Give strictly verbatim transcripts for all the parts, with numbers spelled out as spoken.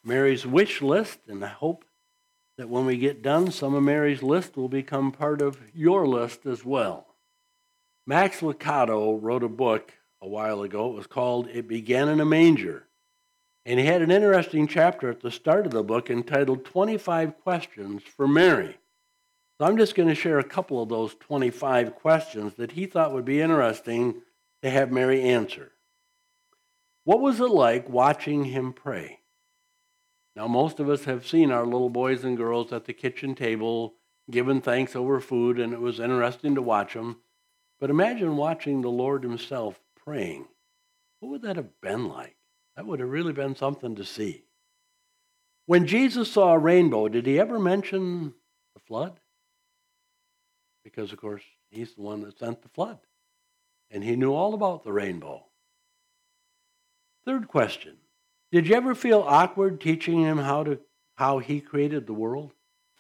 Mary's wish list, and I hope that when we get done, some of Mary's list will become part of your list as well. Max Lucado wrote a book a while ago. It was called It Began in a Manger. And he had an interesting chapter at the start of the book entitled twenty-five Questions for Mary. So I'm just going to share a couple of those twenty-five questions that he thought would be interesting to have Mary answer. What was it like watching him pray? Now, most of us have seen our little boys and girls at the kitchen table giving thanks over food, and it was interesting to watch them. But imagine watching the Lord himself praying. What would that have been like? That would have really been something to see. When Jesus saw a rainbow, did he ever mention the flood? Because, of course, he's the one that sent the flood. And he knew all about the rainbow. Third question. Did you ever feel awkward teaching him how to how he created the world?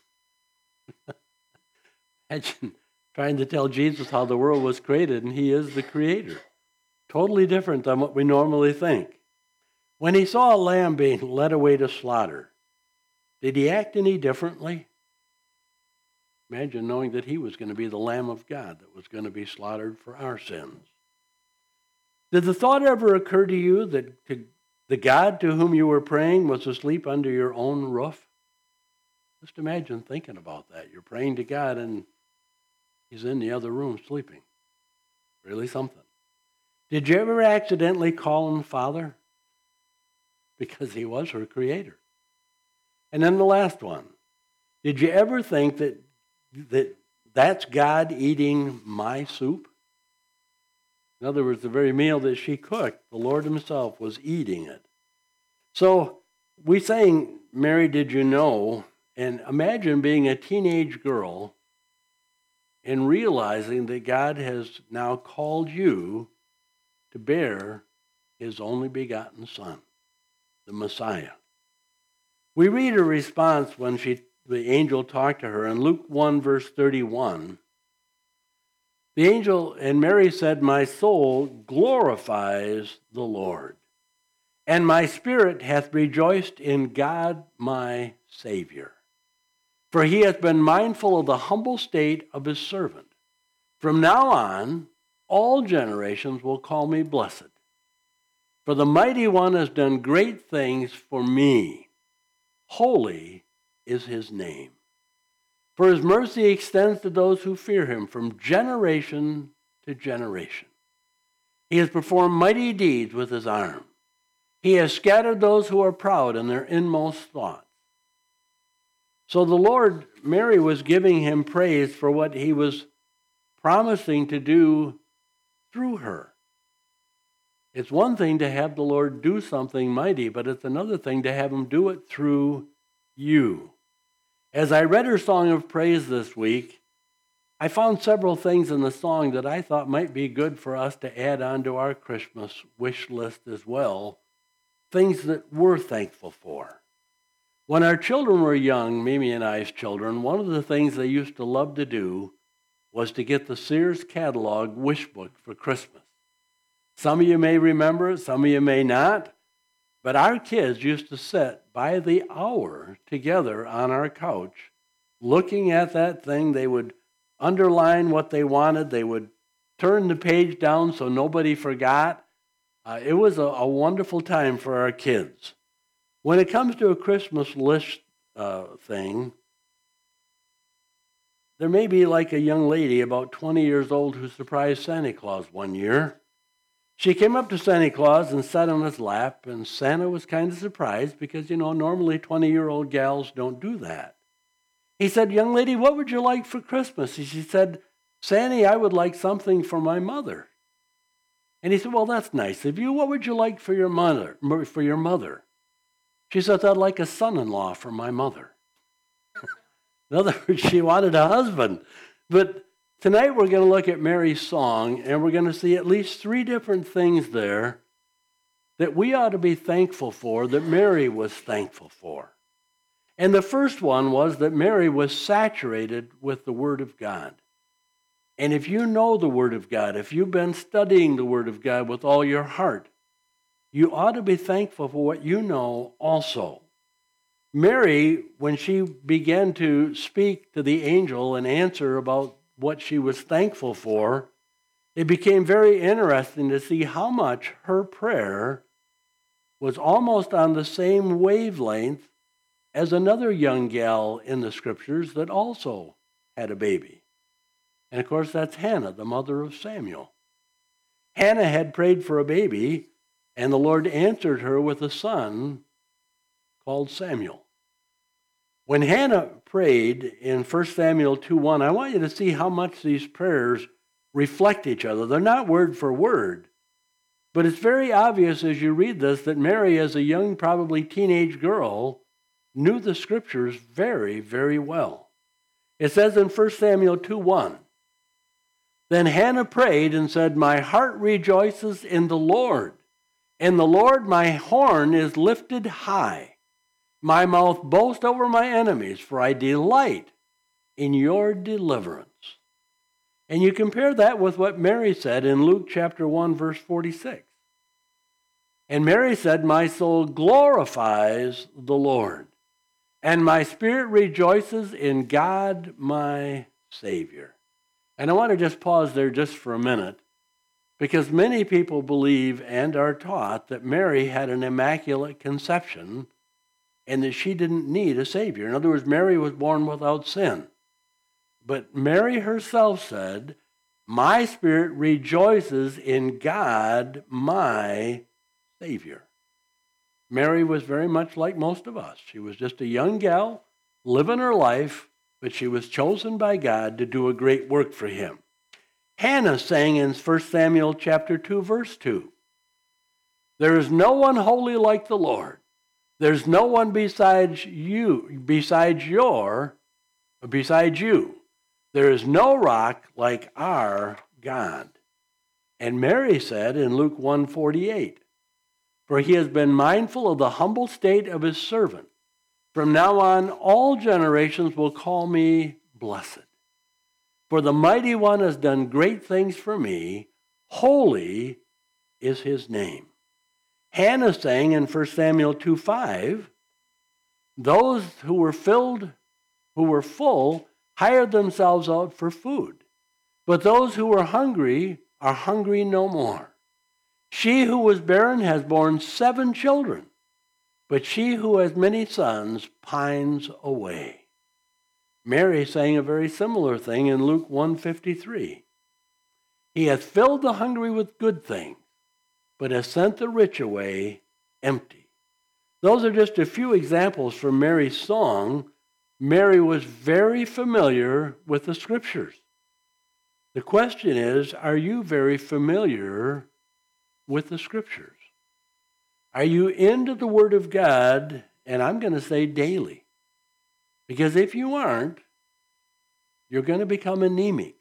Imagine trying to tell Jesus how the world was created, and he is the creator. Totally different than what we normally think. When he saw a lamb being led away to slaughter, did he act any differently? Imagine knowing that he was going to be the Lamb of God that was going to be slaughtered for our sins. Did the thought ever occur to you that to, the God to whom you were praying was asleep under your own roof? Just imagine thinking about that. You're praying to God and he's in the other room sleeping. Really something. Did you ever accidentally call him Father? Because he was her creator. And then the last one. Did you ever think that, that that's God eating my soup? In other words, the very meal that she cooked, the Lord himself was eating it. So we saying, Mary, did you know? And imagine being a teenage girl and realizing that God has now called you to bear his only begotten Son, the Messiah. We read her response when she, the angel talked to her in Luke one, verse thirty-one. The angel and Mary said, my soul glorifies the Lord, and my spirit hath rejoiced in God my Savior. For he hath been mindful of the humble state of his servant. From now on, all generations will call me blessed. For the mighty one has done great things for me. Holy is his name. For his mercy extends to those who fear him from generation to generation. He has performed mighty deeds with his arm. He has scattered those who are proud in their inmost thoughts. So the Lord, Mary was giving him praise for what he was promising to do through her. It's one thing to have the Lord do something mighty, but it's another thing to have him do it through you. As I read her song of praise this week, I found several things in the song that I thought might be good for us to add on to our Christmas wish list as well, things that we're thankful for. When our children were young, Mimi and I's children, one of the things they used to love to do was to get the Sears catalog wish book for Christmas. Some of you may remember it, some of you may not, but our kids used to sit by the hour together on our couch looking at that thing. They would underline what they wanted. They would turn the page down so nobody forgot. Uh, it was a, a wonderful time for our kids. When it comes to a Christmas list uh, thing, there may be like a young lady about twenty years old who surprised Santa Claus one year. She came up to Santa Claus and sat on his lap, and Santa was kind of surprised because, you know, normally twenty-year-old gals don't do that. He said, young lady, what would you like for Christmas? And she said, Santa, I would like something for my mother. And he said, well, that's nice of you. What would you like for your mother? For your mother? She said, I'd like a son-in-law for my mother. In other words, she wanted a husband. But tonight we're going to look at Mary's song, and we're going to see at least three different things there that we ought to be thankful for, that Mary was thankful for. And the first one was that Mary was saturated with the Word of God. And if you know the Word of God, if you've been studying the Word of God with all your heart, you ought to be thankful for what you know also. Mary, when she began to speak to the angel and answer about what she was thankful for, it became very interesting to see how much her prayer was almost on the same wavelength as another young gal in the scriptures that also had a baby. And of course, that's Hannah, the mother of Samuel. Hannah had prayed for a baby, and the Lord answered her with a son called Samuel. When Hannah prayed in First Samuel two one, I want you to see how much these prayers reflect each other. They're not word for word, but it's very obvious as you read this that Mary, as a young, probably teenage girl, knew the scriptures very, very well. It says in First Samuel two one, then Hannah prayed and said, my heart rejoices in the Lord. In the Lord my horn is lifted high. My mouth boasts over my enemies, for I delight in your deliverance. And you compare that with what Mary said in Luke chapter one, verse forty-six. And Mary said, my soul glorifies the Lord, and my spirit rejoices in God my Savior. And I want to just pause there just for a minute, because many people believe and are taught that Mary had an immaculate conception and that she didn't need a Savior. In other words, Mary was born without sin. But Mary herself said, my spirit rejoices in God, my Savior. Mary was very much like most of us. She was just a young gal living her life, but she was chosen by God to do a great work for him. Hannah sang in First Samuel chapter two, verse two, there is no one holy like the Lord. There's no one besides you, besides your, besides you. There is no rock like our God. And Mary said in Luke one forty-eight, for he has been mindful of the humble state of his servant. From now on, all generations will call me blessed. For the mighty one has done great things for me. Holy is his name. Hannah sang in First Samuel two five, those who were filled, who were full, hired themselves out for food. But those who were hungry are hungry no more. She who was barren has borne seven children, but she who has many sons pines away. Mary sang a very similar thing in Luke one fifty-three. He hath filled the hungry with good things, but has sent the rich away empty. Those are just a few examples from Mary's song. Mary was very familiar with the scriptures. The question is, are you very familiar with the scriptures? Are you into the Word of God? And I'm going to say daily. Because if you aren't, you're going to become anemic.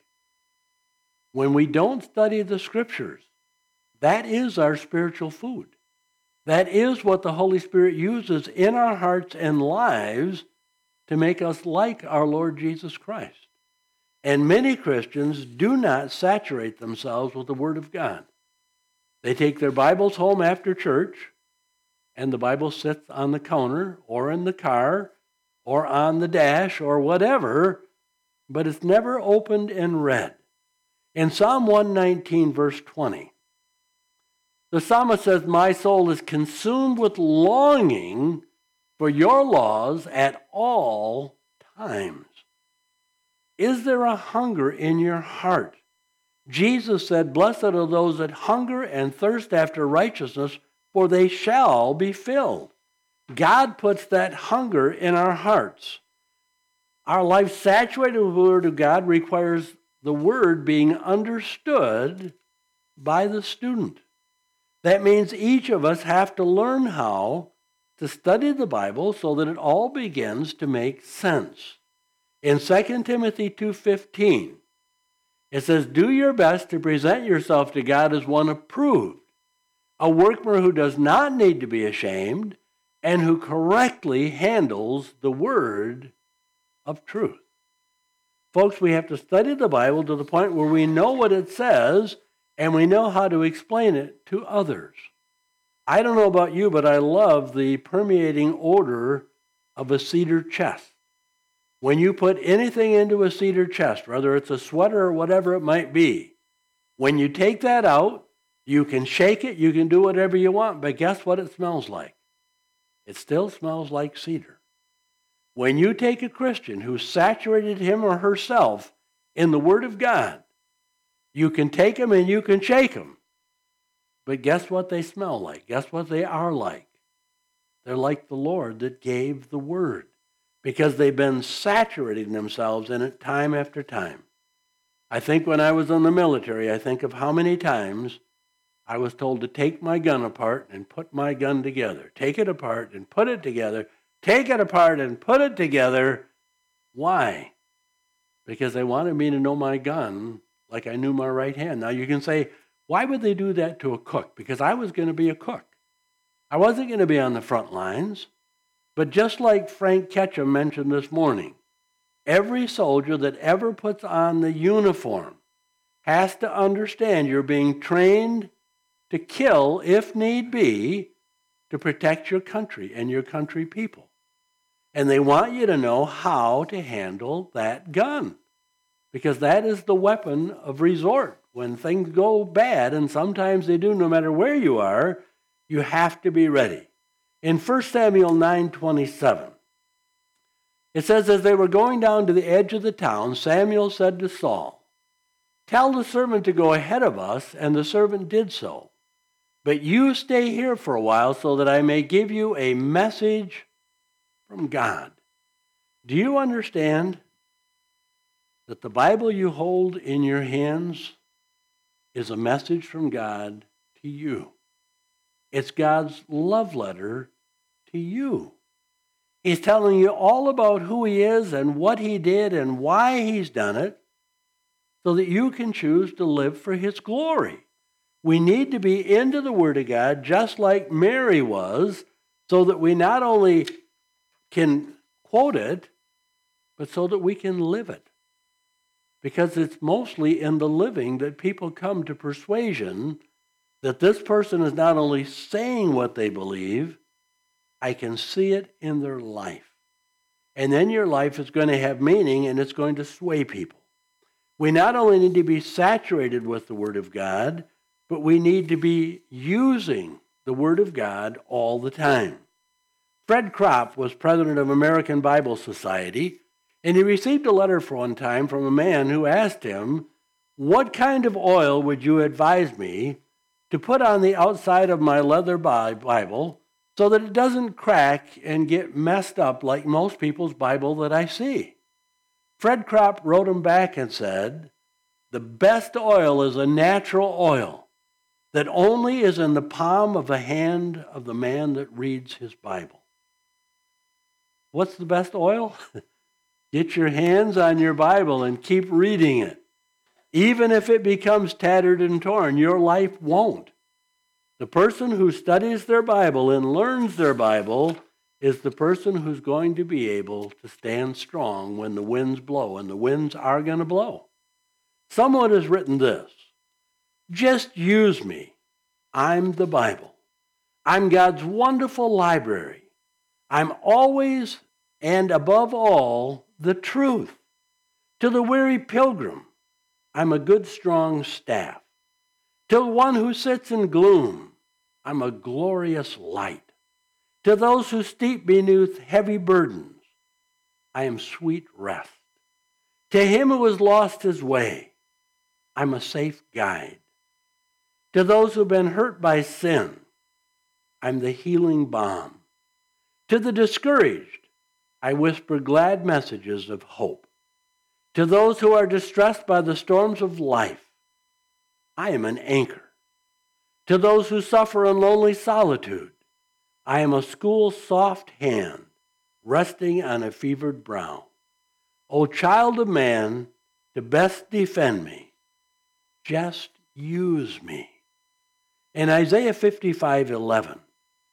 When we don't study the scriptures, that is our spiritual food. That is what the Holy Spirit uses in our hearts and lives to make us like our Lord Jesus Christ. And many Christians do not saturate themselves with the Word of God. They take their Bibles home after church, and the Bible sits on the counter or in the car or on the dash or whatever, but it's never opened and read. In Psalm one nineteen, verse twenty, the psalmist says, my soul is consumed with longing for your laws at all times. Is there a hunger in your heart? Jesus said, blessed are those that hunger and thirst after righteousness, for they shall be filled. God puts that hunger in our hearts. Our life saturated with the Word of God requires the Word being understood by the student. That means each of us have to learn how to study the Bible so that it all begins to make sense. In Second Timothy two fifteen, it says, do your best to present yourself to God as one approved, a workman who does not need to be ashamed and who correctly handles the word of truth. Folks, we have to study the Bible to the point where we know what it says and we know how to explain it to others. I don't know about you, but I love the permeating odor of a cedar chest. When you put anything into a cedar chest, whether it's a sweater or whatever it might be, when you take that out, you can shake it, you can do whatever you want, but guess what it smells like? It still smells like cedar. When you take a Christian who saturated him or herself in the Word of God, you can take them and you can shake them. But guess what they smell like? Guess what they are like? They're like the Lord that gave the Word, because they've been saturating themselves in it time after time. I think when I was in the military, I think of how many times I was told to take my gun apart and put my gun together. Take it apart and put it together. Take it apart and put it together. Why? Because they wanted me to know my gun like I knew my right hand. Now you can say, why would they do that to a cook? Because I was going to be a cook. I wasn't going to be on the front lines. But just like Frank Ketchum mentioned this morning, every soldier that ever puts on the uniform has to understand you're being trained to kill, if need be, to protect your country and your country people. And they want you to know how to handle that gun, because that is the weapon of resort. When things go bad, and sometimes they do no matter where you are, you have to be ready. In First Samuel nine twenty-seven, it says, as they were going down to the edge of the town, Samuel said to Saul, tell the servant to go ahead of us, and the servant did so. But you stay here for a while so that I may give you a message from God. Do you understand that the Bible you hold in your hands is a message from God to you? It's God's love letter to you. He's telling you all about who he is and what he did and why he's done it, so that you can choose to live for his glory. We need to be into the Word of God just like Mary was, so that we not only can quote it, but so that we can live it. Because it's mostly in the living that people come to persuasion that this person is not only saying what they believe, I can see it in their life. And then your life is going to have meaning, and it's going to sway people. We not only need to be saturated with the Word of God, but we need to be using the Word of God all the time. Fred Kropp was president of American Bible Society, and he received a letter for one time from a man who asked him, what kind of oil would you advise me to put on the outside of my leather Bible so that it doesn't crack and get messed up like most people's Bible that I see? Fred Kropp wrote him back and said, the best oil is a natural oil that only is in the palm of the hand of the man that reads his Bible. What's the best oil? Get your hands on your Bible and keep reading it. Even if it becomes tattered and torn, your life won't. The person who studies their Bible and learns their Bible is the person who's going to be able to stand strong when the winds blow, and the winds are going to blow. Someone has written this, just use me. I'm the Bible. I'm God's wonderful library. I'm always and above all the truth. To the weary pilgrim, I'm a good strong staff. To the one who sits in gloom, I'm a glorious light. To those who steep beneath heavy burdens, I am sweet rest. To him who has lost his way, I'm a safe guide. To those who have been hurt by sin, I'm the healing balm. To the discouraged, I whisper glad messages of hope. To those who are distressed by the storms of life, I am an anchor. To those who suffer in lonely solitude, I am a school's soft hand resting on a fevered brow. O child of man, to best defend me, just use me. In Isaiah fifty-five eleven,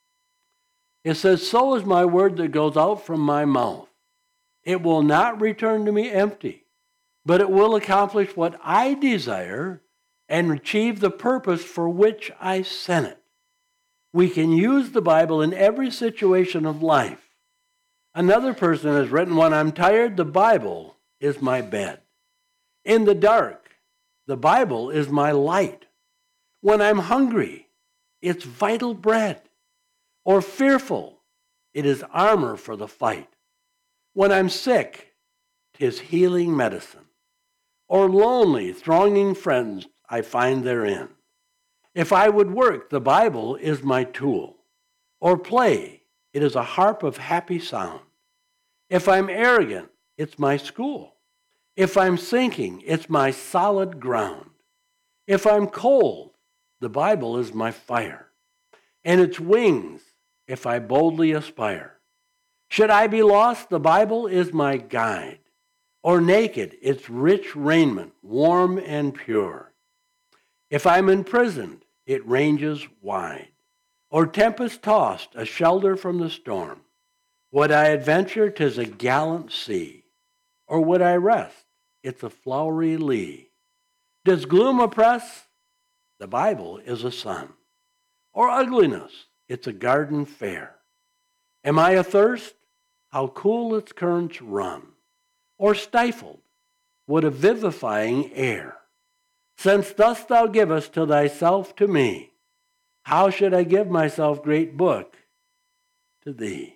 it says, so is my word that goes out from my mouth. It will not return to me empty, but it will accomplish what I desire and achieve the purpose for which I sent it. We can use the Bible in every situation of life. Another person has written, when I'm tired, the Bible is my bed. In the dark, the Bible is my light. When I'm hungry, it's vital bread. Or fearful, it is armor for the fight. When I'm sick, 'tis healing medicine. Or lonely, thronging friends I find therein. If I would work, the Bible is my tool. Or play, it is a harp of happy sound. If I'm arrogant, it's my school. If I'm sinking, it's my solid ground. If I'm cold, the Bible is my fire. And its wings, if I boldly aspire. Should I be lost, the Bible is my guide. Or naked, its rich raiment, warm and pure. If I'm imprisoned, it ranges wide. Or tempest-tossed, a shelter from the storm. Would I adventure, 'tis a gallant sea. Or would I rest, it's a flowery lea. Does gloom oppress? The Bible is a sun. Or ugliness, it's a garden fair. Am I athirst? How cool its currents run. Or stifled, what a vivifying air. Since thus thou givest to thyself to me, how should I give myself, great book, to thee?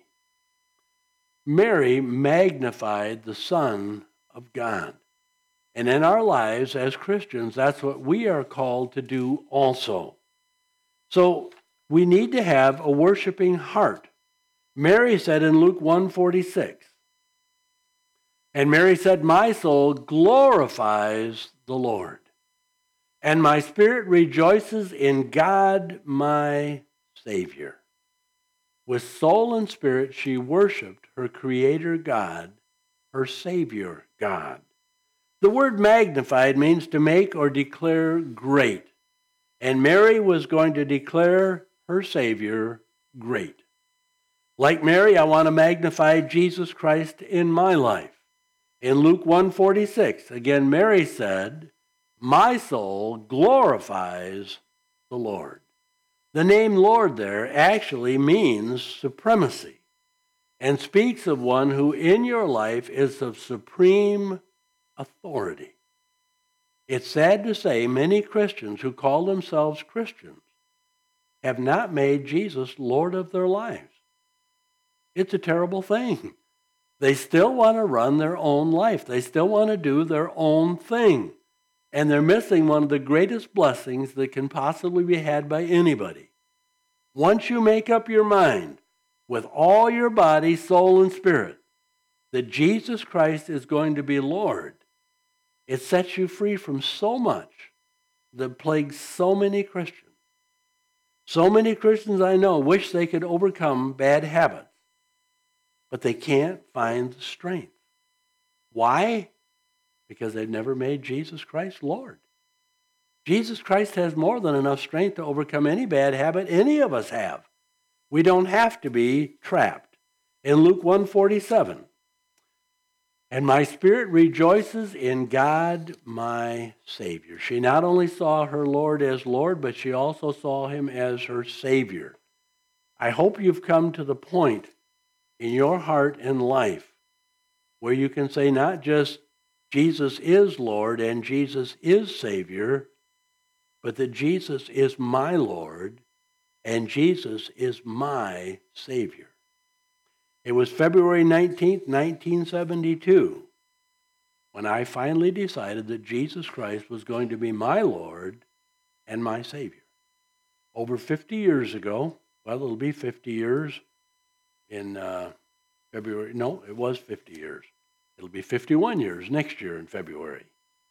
Mary magnified the Son of God. And in our lives as Christians, that's what we are called to do also. So we need to have a worshiping heart. Mary said in Luke one forty-six, and Mary said, my soul glorifies the Lord, and my spirit rejoices in God my Savior. With soul and spirit she worshiped her Creator God, her Savior God. The word magnified means to make or declare great. And Mary was going to declare her Savior great. Like Mary, I want to magnify Jesus Christ in my life. In Luke one forty-six, again, Mary said, my soul glorifies the Lord. The name Lord there actually means supremacy and speaks of one who in your life is of supreme authority. It's sad to say many Christians who call themselves Christians have not made Jesus Lord of their lives. It's a terrible thing. They still want to run their own life. They still want to do their own thing. And they're missing one of the greatest blessings that can possibly be had by anybody. Once you make up your mind with all your body, soul, and spirit that Jesus Christ is going to be Lord, it sets you free from so much that plagues so many Christians. So many Christians I know wish they could overcome bad habits, but they can't find the strength. Why? Because they've never made Jesus Christ Lord. Jesus Christ has more than enough strength to overcome any bad habit any of us have. We don't have to be trapped. In Luke one forty-seven, and my spirit rejoices in God my Savior. She not only saw her Lord as Lord, but she also saw him as her Savior. I hope you've come to the point in your heart and life where you can say not just Jesus is Lord and Jesus is Savior, but that Jesus is my Lord and Jesus is my Savior. It was February nineteenth, nineteen seventy-two, when I finally decided that Jesus Christ was going to be my Lord and my Savior. Over fifty years ago, well, it'll be fifty years in uh, February. No, it was fifty years. It'll be fifty-one years next year in February.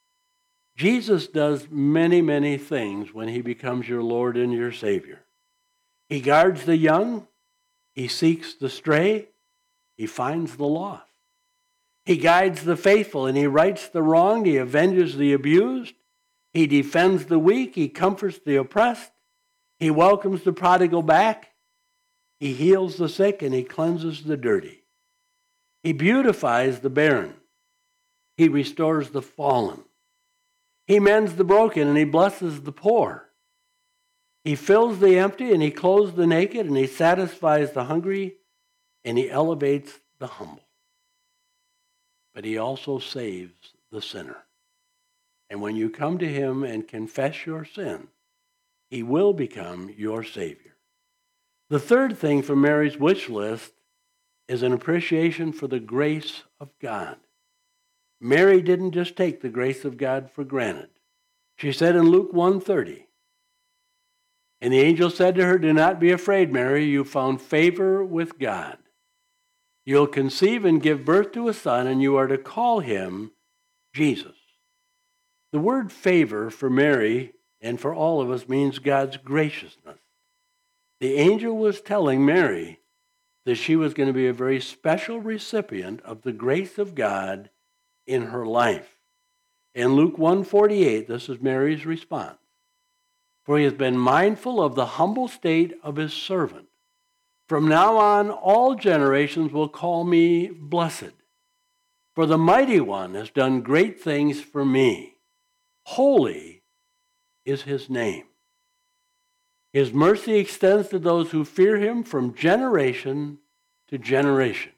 Jesus does many, many things when he becomes your Lord and your Savior. He guards the young. He seeks the stray. He finds the lost. He guides the faithful and he rights the wronged. He avenges the abused. He defends the weak. He comforts the oppressed. He welcomes the prodigal back. He heals the sick and he cleanses the dirty. He beautifies the barren. He restores the fallen. He mends the broken and he blesses the poor. He fills the empty and he clothes the naked and he satisfies the hungry and he elevates the humble, but he also saves the sinner. And when you come to him and confess your sin, he will become your Savior. The third thing from Mary's wish list is an appreciation for the grace of God. Mary didn't just take the grace of God for granted. She said in Luke one thirty, and the angel said to her, "Do not be afraid, Mary, you found favor with God. You'll conceive and give birth to a son, and you are to call him Jesus." The word favor for Mary and for all of us means God's graciousness. The angel was telling Mary that she was going to be a very special recipient of the grace of God in her life. In Luke one forty-eight, this is Mary's response. "For he has been mindful of the humble state of his servant. From now on, all generations will call me blessed. For the Mighty One has done great things for me. Holy is his name. His mercy extends to those who fear him from generation to generation."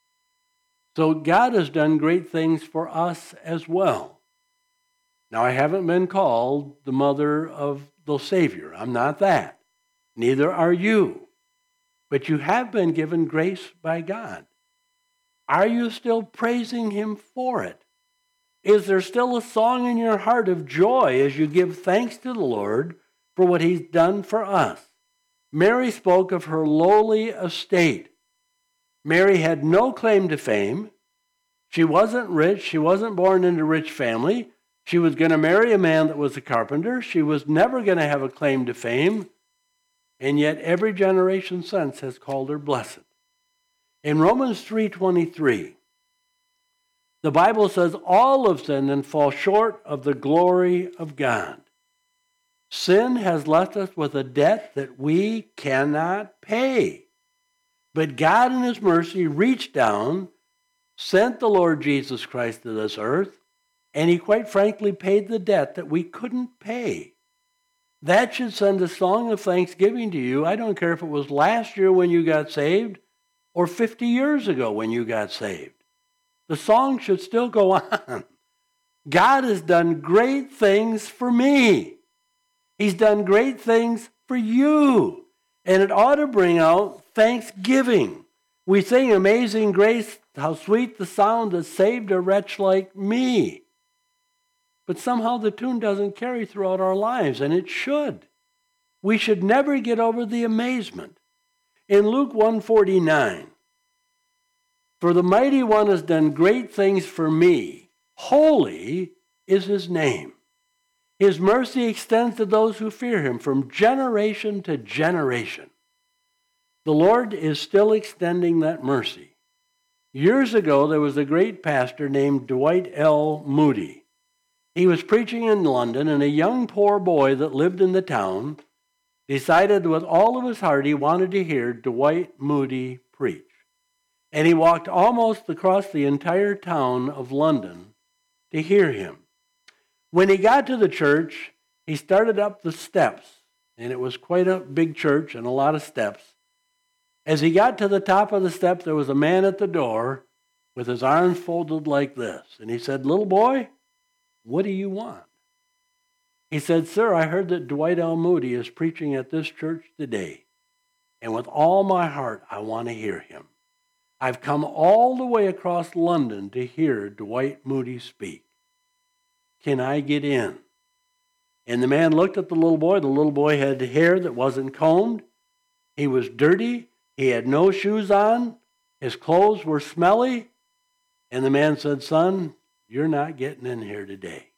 So God has done great things for us as well. Now, I haven't been called the mother of the Savior. I'm not that. Neither are you. But you have been given grace by God. Are you still praising him for it? Is there still a song in your heart of joy as you give thanks to the Lord for what he's done for us? Mary spoke of her lowly estate. Mary had no claim to fame. She wasn't rich. She wasn't born into a rich family. She was going to marry a man that was a carpenter. She was never going to have a claim to fame. And yet every generation since has called her blessed. In Romans three twenty-three, the Bible says, "All have sinned and fall short of the glory of God." Sin has left us with a debt that we cannot pay. But God in his mercy reached down, sent the Lord Jesus Christ to this earth, and he quite frankly paid the debt that we couldn't pay. That should send a song of thanksgiving to you. I don't care if it was last year when you got saved or fifty years ago when you got saved. The song should still go on. God has done great things for me. He's done great things for you. And it ought to bring out thanksgiving. We sing "Amazing Grace, how sweet the sound that saved a wretch like me." But somehow the tune doesn't carry throughout our lives, and it should. We should never get over the amazement. In Luke one forty-nine, "For the Mighty One has done great things for me. Holy is his name. His mercy extends to those who fear him from generation to generation." The Lord is still extending that mercy. Years ago, there was a great pastor named Dwight L. Moody. He was preaching in London, and a young poor boy that lived in the town decided with all of his heart he wanted to hear Dwight Moody preach. And he walked almost across the entire town of London to hear him. When he got to the church, he started up the steps, and it was quite a big church and a lot of steps. As he got to the top of the steps, there was a man at the door with his arms folded like this. And he said, "Little boy, what do you want?" He said, "Sir, I heard that Dwight L. Moody is preaching at this church today. And with all my heart, I want to hear him. I've come all the way across London to hear Dwight Moody speak. Can I get in?" And the man looked at the little boy. The little boy had hair that wasn't combed. He was dirty. He had no shoes on. His clothes were smelly. And the man said, "Son, you're not getting in here today."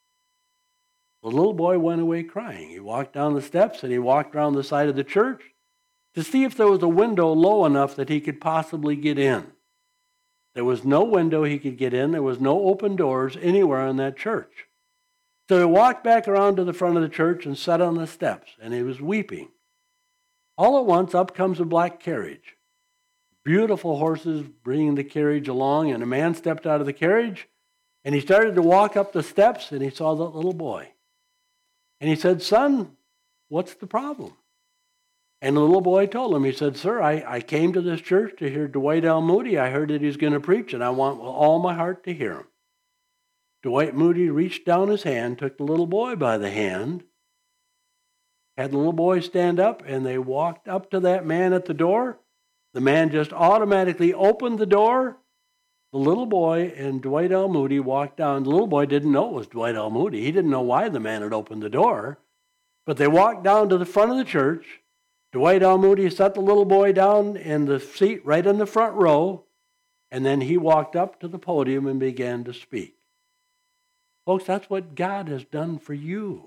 The little boy went away crying. He walked down the steps and he walked around the side of the church to see if there was a window low enough that he could possibly get in. There was no window he could get in. There was no open doors anywhere in that church. So he walked back around to the front of the church and sat on the steps, and he was weeping. All at once, up comes a black carriage. Beautiful horses bringing the carriage along, and a man stepped out of the carriage, and he started to walk up the steps, and he saw that little boy. And he said, "Son, what's the problem?" And the little boy told him, he said, "Sir, I, I came to this church to hear Dwight L. Moody. I heard that he's going to preach, and I want with all my heart to hear him." Dwight Moody reached down his hand, took the little boy by the hand, had the little boy stand up, and they walked up to that man at the door. The man just automatically opened the door. The little boy and Dwight L. Moody walked down. The little boy didn't know it was Dwight L. Moody. He didn't know why the man had opened the door. But they walked down to the front of the church. Dwight L. Moody set the little boy down in the seat right in the front row, and then he walked up to the podium and began to speak. Folks, that's what God has done for you.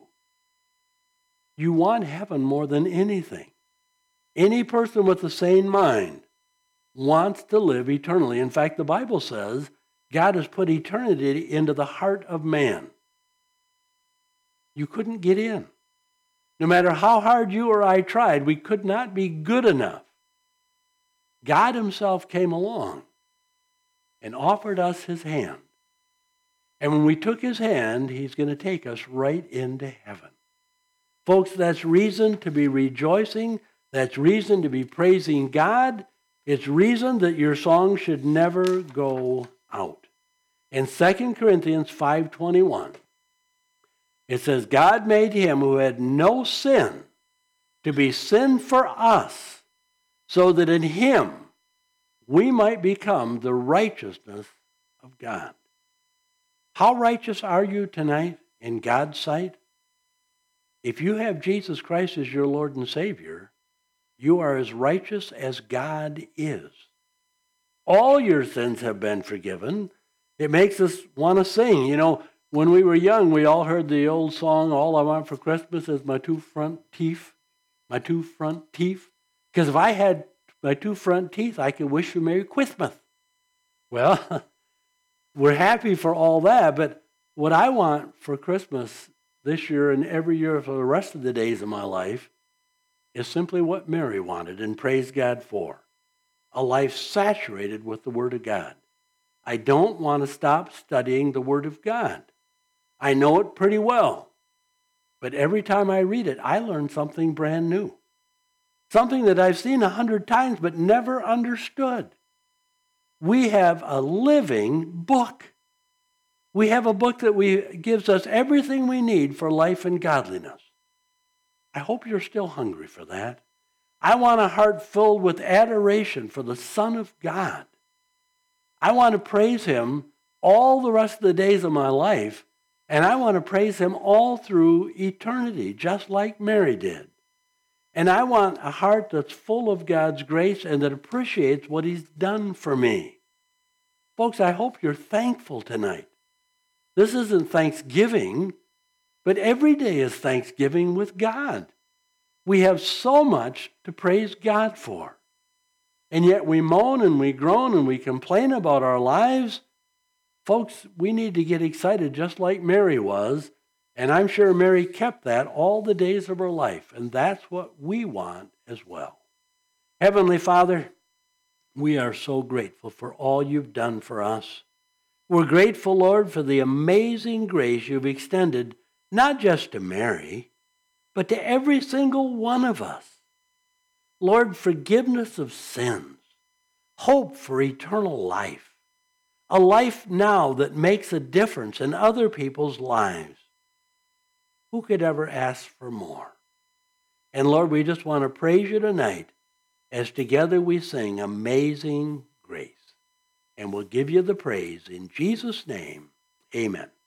You want heaven more than anything. Any person with a sane mind wants to live eternally. In fact, the Bible says God has put eternity into the heart of man. You couldn't get in. No matter how hard you or I tried, we could not be good enough. God himself came along and offered us his hand. And when we took his hand, he's going to take us right into heaven. Folks, that's reason to be rejoicing. That's reason to be praising God. It's reason that your song should never go out. In Second Corinthians five twenty-one, it says, "God made him who had no sin to be sin for us, so that in him we might become the righteousness of God." How righteous are you tonight in God's sight? If you have Jesus Christ as your Lord and Savior, you are as righteous as God is. All your sins have been forgiven. It makes us want to sing. You know, when we were young, we all heard the old song, "All I Want for Christmas is my two front teeth, my two front teeth." Because if I had my two front teeth, I could wish you Merry Christmas. Well, we're happy for all that, but what I want for Christmas this year and every year for the rest of the days of my life is simply what Mary wanted and praised God for: a life saturated with the Word of God. I don't want to stop studying the Word of God. I know it pretty well, but every time I read it, I learn something brand new, something that I've seen a hundred times but never understood. We have a living book. We have a book that we, gives us everything we need for life and godliness. I hope you're still hungry for that. I want a heart filled with adoration for the Son of God. I want to praise him all the rest of the days of my life, and I want to praise him all through eternity, just like Mary did. And I want a heart that's full of God's grace and that appreciates what he's done for me. Folks, I hope you're thankful tonight. This isn't Thanksgiving, but every day is Thanksgiving with God. We have so much to praise God for. And yet we moan and we groan and we complain about our lives. Folks, we need to get excited just like Mary was. And I'm sure Mary kept that all the days of her life. And that's what we want as well. Heavenly Father, we are so grateful for all you've done for us. We're grateful, Lord, for the amazing grace you've extended, not just to Mary, but to every single one of us. Lord, forgiveness of sins, hope for eternal life, a life now that makes a difference in other people's lives. Who could ever ask for more? And Lord, we just want to praise you tonight as together we sing Amazing Grace. And we'll give you the praise in Jesus' name. Amen.